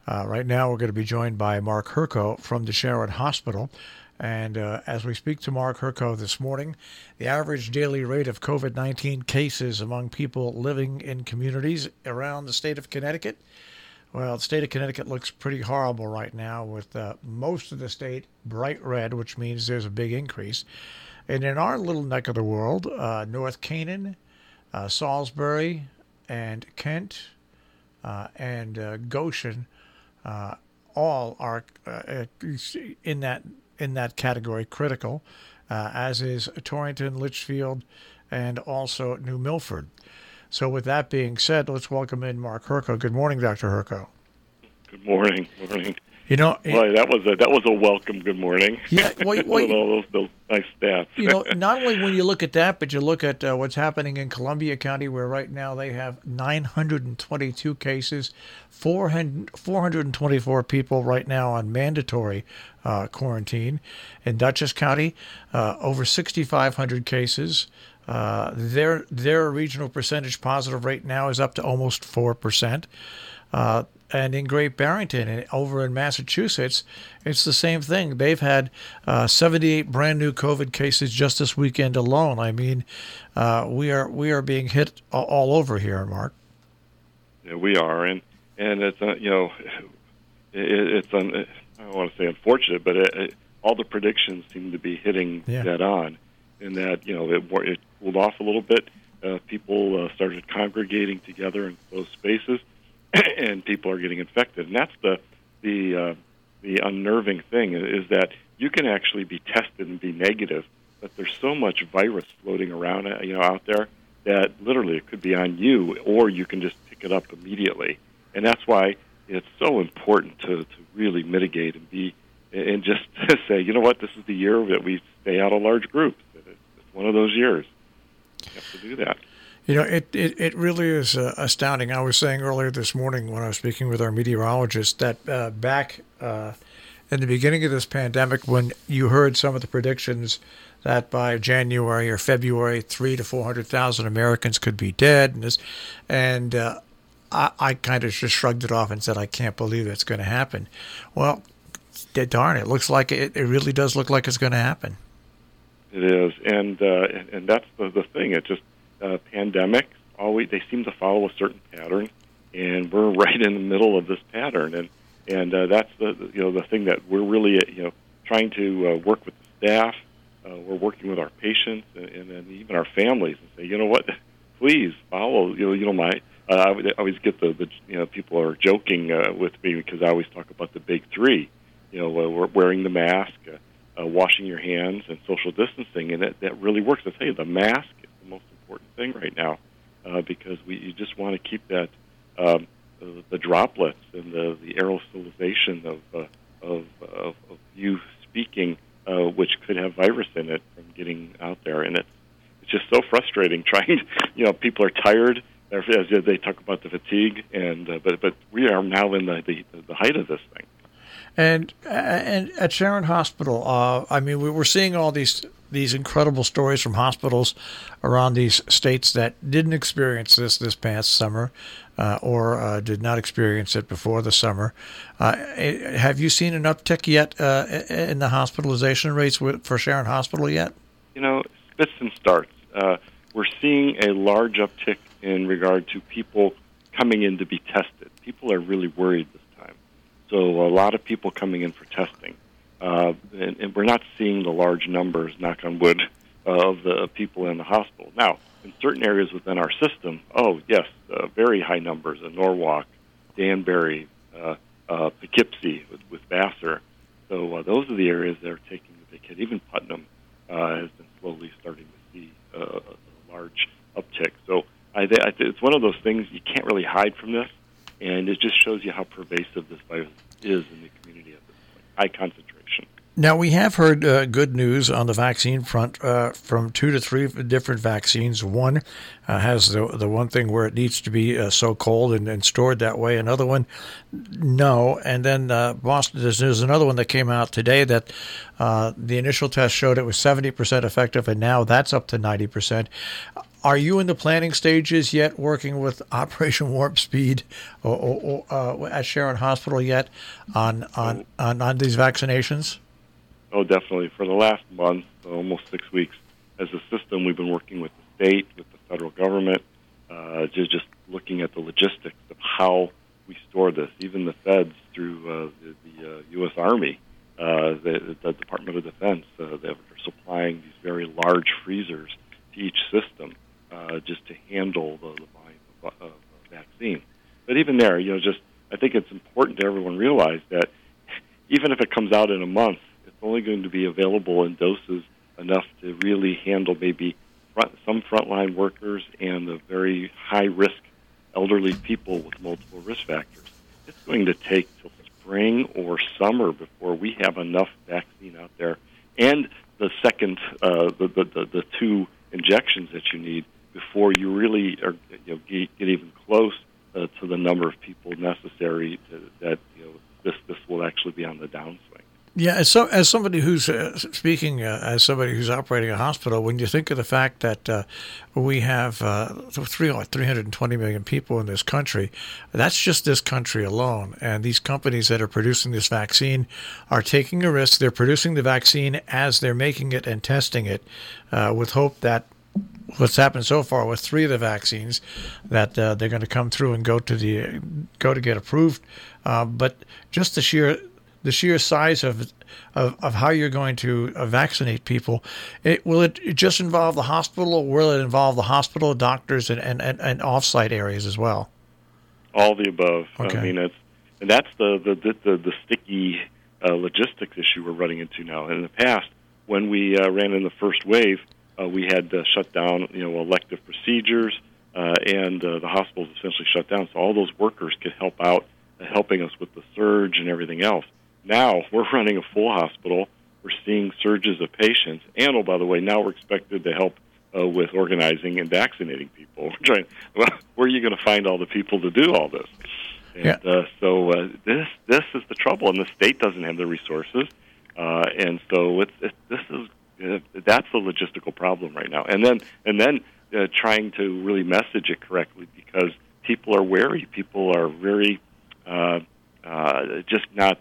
Right now, we're going to be joined by Mark Herco from the Sharon Hospital. And as we speak to Mark Herco this morning, the average daily rate of COVID-19 cases among people living in communities around the state of Connecticut. Well, the state of Connecticut looks pretty horrible right now with most of the state bright red, which means there's a big increase. And in our little neck of the world, North Canaan, Salisbury, and Kent, and Goshen, all are in that category, critical, as is Torrington, Litchfield, and also New Milford. So with that being said, let's welcome in Mark Herco. Good morning, Dr. Herco. Good morning. Morning. You know, boy, that was a welcome good morning. Yeah, all those nice stats. You know, not only when you look at that, but you look at what's happening in Columbia County, where right now they have 922 cases, 424 people right now on mandatory quarantine. In Dutchess County, over 6,500 cases. Their regional percentage positive rate now is up to almost 4%. And in Great Barrington, and over in Massachusetts, it's the same thing. They've had 78 brand new COVID cases just this weekend alone. I mean, we are being hit all over here, Mark. Yeah, we are, and it's it's I don't want to say unfortunate, but all the predictions seem to be hitting dead on. In that it cooled off a little bit. People started congregating together in closed spaces. And people are getting infected, and that's the unnerving thing is that you can actually be tested and be negative, but there's so much virus floating around, out there that literally it could be on you, or you can just pick it up immediately, and that's why it's so important to really mitigate and just say, you know what, this is the year that we stay out of large groups. It's one of those years. You have to do that. You know, it really is astounding. I was saying earlier this morning when I was speaking with our meteorologist that back in the beginning of this pandemic, when you heard some of the predictions that by January or February, 300,000 to 400,000 Americans could be dead, I kind of just shrugged it off and said, I can't believe that's going to happen. Well, darn, it looks like it really does look like it's going to happen. It is, and that's the thing. It just pandemics they seem to follow a certain pattern, and we're right in the middle of this pattern, and that's the thing that we're really trying to work with the staff. We're working with our patients and then even our families and say, you know what, please follow. I always get the people are joking with me because I always talk about the big three. We're wearing the mask, washing your hands, and social distancing, and that really works. I tell you, the mask is the most important thing right now because you just want to keep that the droplets and the aerosolization of you speaking, which could have virus in it, from getting out there, and it's just so frustrating. Trying, people are tired as they talk about the fatigue, and but we are now in the height of this thing. And at Sharon Hospital, I mean, we're seeing all these incredible stories from hospitals around these states that didn't experience this past summer, or did not experience it before the summer. Have you seen an uptick yet in the hospitalization rates for Sharon Hospital yet? Spits and starts. We're seeing a large uptick in regard to people coming in to be tested. People are really worried this time. So a lot of people coming in for testing. And we're not seeing the large numbers, knock on wood, of the people in the hospital. Now, in certain areas within our system, very high numbers in Norwalk, Danbury, Poughkeepsie with Vassar. So those are the areas that are taking the big hit. Even Putnam has been slowly starting to see a large uptick. So it's one of those things you can't really hide from this, and it just shows you how pervasive this virus is in the community at this point. High concentration. Now, we have heard good news on the vaccine front from 2 to 3 different vaccines. One has the one thing where it needs to be so cold and stored that way. Another one, no. And then Boston, there's another one that came out today that the initial test showed it was 70% effective, and now that's up to 90%. Are you in the planning stages yet, working with Operation Warp Speed at Sharon Hospital yet on these vaccinations? Oh, definitely. For the last month, almost 6 weeks, as a system, we've been working with the state, with the federal government, just looking at the logistics of how we store this. Even the feds through the U.S. Army, the Department of Defense, they're supplying these very large freezers to each system just to handle the volume of vaccine. But even there, I think it's important to everyone realize that even if it comes out in a month, it's only going to be available in doses enough to really handle maybe some frontline workers and the very high-risk elderly people with multiple risk factors. It's going to take till spring or summer before we have enough vaccine out there, and the second, the two injections that you need before you really are, get even close to the number of people necessary that this will actually be on the downswing. Yeah, as somebody who's as somebody who's operating a hospital, when you think of the fact that we have 320 million people in this country, that's just this country alone. And these companies that are producing this vaccine are taking a risk. They're producing the vaccine as they're making it and testing it with hope that what's happened so far with 3 of the vaccines that they're going to come through and go to get approved. But just the sheer size of how you're going to vaccinate people, will it just involve the hospital, or will it involve the hospital, doctors, and off-site areas as well? All the above. Okay. I mean, that's the sticky logistics issue we're running into now. In the past, when we ran in the first wave, we had to shut down, elective procedures, and the hospitals essentially shut down, so all those workers could help out, helping us with the surge and everything else. Now we're running a full hospital. We're seeing surges of patients, and by the way, now we're expected to help with organizing and vaccinating people. Where are you going to find all the people to do all this? And so this is the trouble, and the state doesn't have the resources, and so that's the logistical problem right now. And then trying to really message it correctly, because people are wary. People are very just not.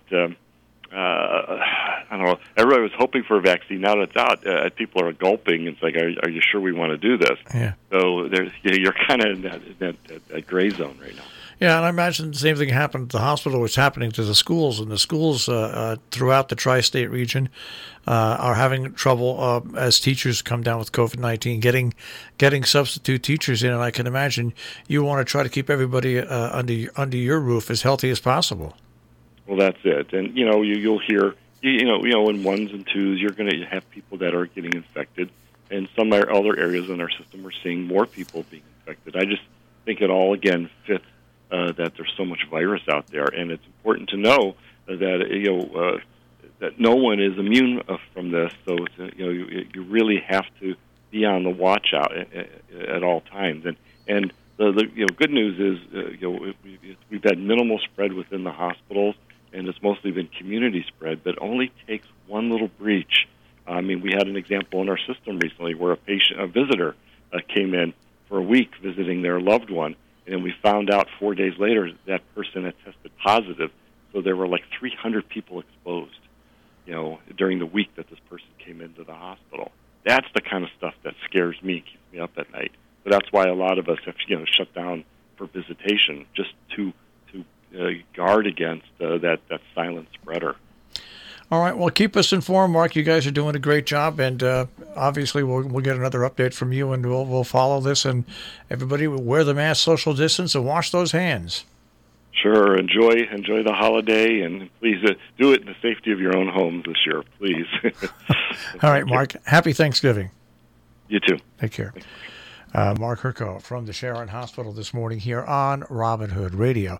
I don't know. Everybody was hoping for a vaccine. Now that it's out, people are gulping. It's like, are you sure we want to do this? Yeah. So you're kind of in that gray zone right now. Yeah, and I imagine the same thing happened at the hospital, what's happening to the schools. And the schools throughout the tri-state region are having trouble as teachers come down with COVID-19, getting substitute teachers in. And I can imagine you want to try to keep everybody under your roof as healthy as possible. Well, that's it. And, you'll hear, in ones and twos, you're going to have people that are getting infected. And some other areas in our system, we're seeing more people being infected. I just think it all, again, fits that there's so much virus out there. And it's important to know that, that no one is immune from this. So, you really have to be on the watch out at all times. And the good news is, we've had minimal spread within the hospitals, and it's mostly been community spread, but it only takes one little breach. I mean, we had an example in our system recently where a visitor came in for a week visiting their loved one, and we found out 4 days later that person had tested positive. So there were like 300 people exposed, during the week that this person came into the hospital. That's the kind of stuff that scares me, keeps me up at night. So that's why a lot of us have, shut down for visitation, just to guard against that silent spreader. All right. Well, keep us informed, Mark. You guys are doing a great job, and obviously we'll get another update from you, and we'll follow this. And everybody will wear the mask, social distance, and wash those hands. Sure. Enjoy the holiday, and please do it in the safety of your own homes this year, please. All right, Mark. Happy Thanksgiving. You too. Take care. Mark Herco from the Sharon Hospital this morning here on Robin Hood Radio.